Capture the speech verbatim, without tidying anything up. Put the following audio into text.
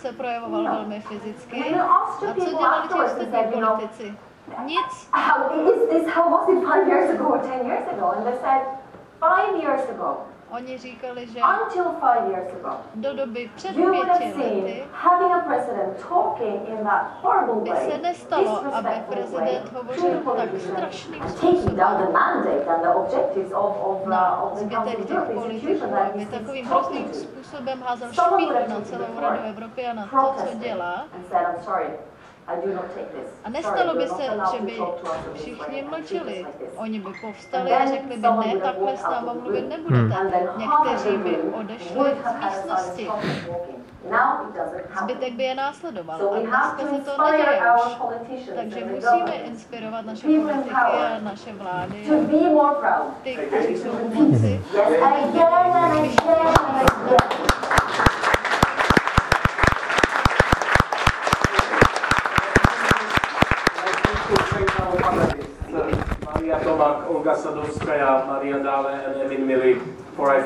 se projevoval velmi fyzicky. A co dělali ti ostatní politici? Nic. Is this how was it five years ago or ten years ago? And they said five years ago. Oni říkali, že until five years ago, do doby před you would have pěti seen lety having a president talking in that horrible by way, se nestalo, aby disrespectful prezident way, hovořil to tak politicians, strašným and taking způsobem down the mandate and the objectives of, of, na uh, of the Council zbytek of těch Europe politiků, institution that aby he's takovým talking hrozným to. způsobem házel Someone špínu would have na taken celou before, Radu Evropy a na to, co protested dělá. and said, I'm sorry, I do not take this. A nestalo Sorry, by you're not se, allowed že to by talk to us in this všichni way and treat us mlčeli. like this. Oni by povstali a řekli by, ne, takhle s náma mluvit nebudete. Někteří by odešli z místnosti. Zbytek by je následoval. A dneska se to neděje už. Takže musíme inspirovat naše politiky a naše vlády a ty, kteří jsou u moci. Maria Tomak, Olga Sadovská, Maria Dále, Emin Mili,